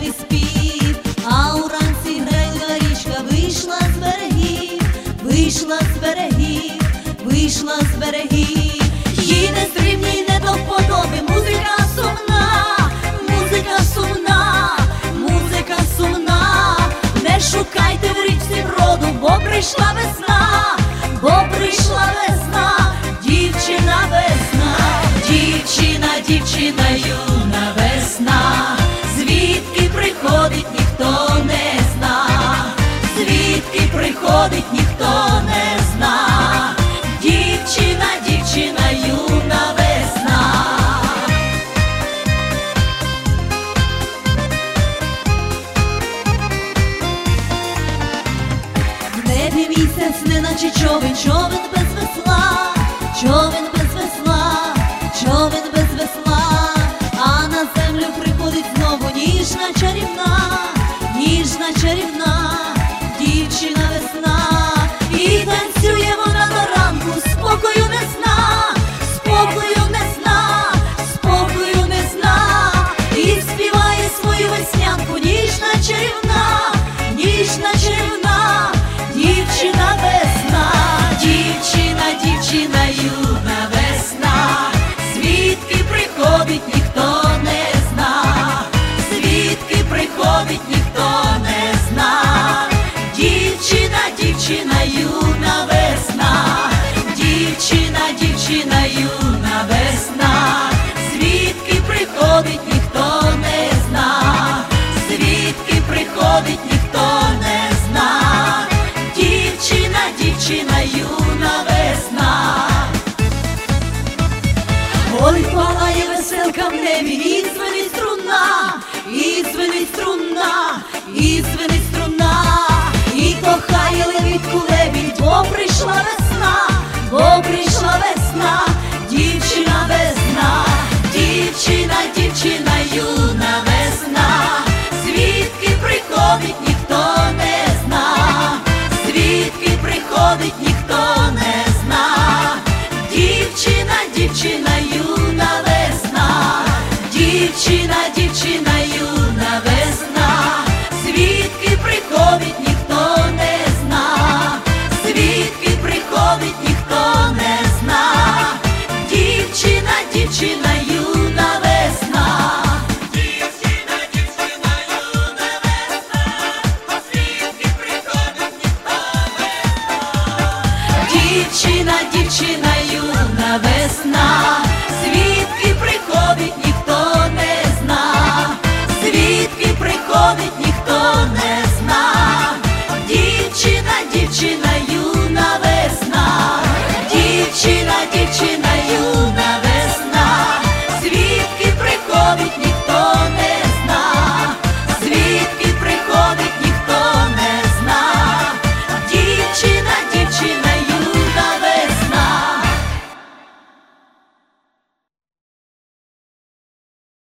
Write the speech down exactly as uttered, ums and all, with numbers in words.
веселий спів, а уранці грайла річка вийшла з берегів, вийшла з берегів, вийшла з берегів. Їй не стримній, не до вподоби музика сумна, музика сумна, музика сумна. Не шукайте в річці броду, бо прийшла весна, бо прийшла весна, дівчина весна, дівчина, дівчина, юна весна. Звідки приходить, ніхто не зна, звідки приходить, ніхто не зна. Дівчина, дівчина, юна весна. В небі місяць, неначе човен, човен без весла, човен без весла, човен без весла. А на землю приходить знову ніжна чарівна, ніжна чарівна, дівчина весна. І танцює вона до ранку, спокою не зна, спокою не зна, спокою не зна. І співає свою веснянку, ніжна чарівна, ніжна чарівна, дівчина весна. Дівчина, дівчина, юна весна. Звідки приходить, ніхто не зна, звідки приходить, ніхто не зна. Дівчина, дівчина, юна весна. Дівчина, дівчина, юна весна. Звідки приходить, ніхто не зна, звідки приходить, ніхто не зна. Дівчина, дівчина, юна весна. Ой, палає веселка в небі, і дзвенить струна, і дзвенить струна, і дзвенить